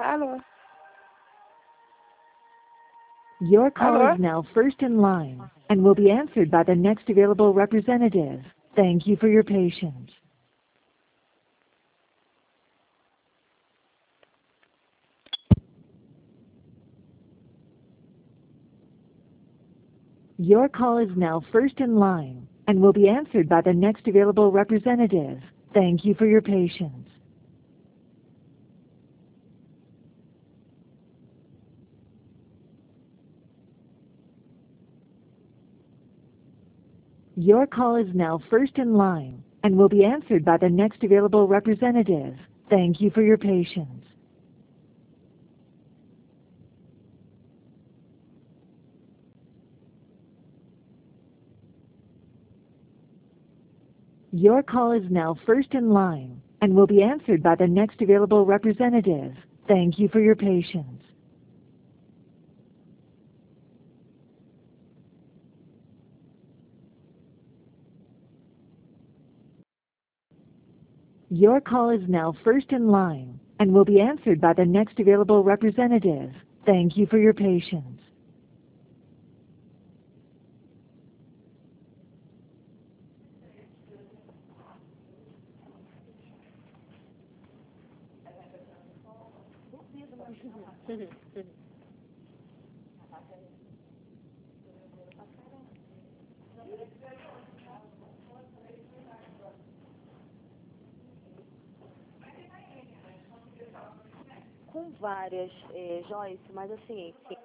Alô? Your call Alô? is now first in line and will be answered by the next available representative. Thank you for your patience. Your call is now first in line and will be answered by the next available representative. Thank you for your patience. Your call is now first in line and will be answered by the next available representative. Thank you for your patience. Your call is now first in line and will be answered by the next available representative. Thank you for your patience. Your call is now first in line and will be answered by the next available representative. Thank you for your patience. Com várias, Joyce, mas assim,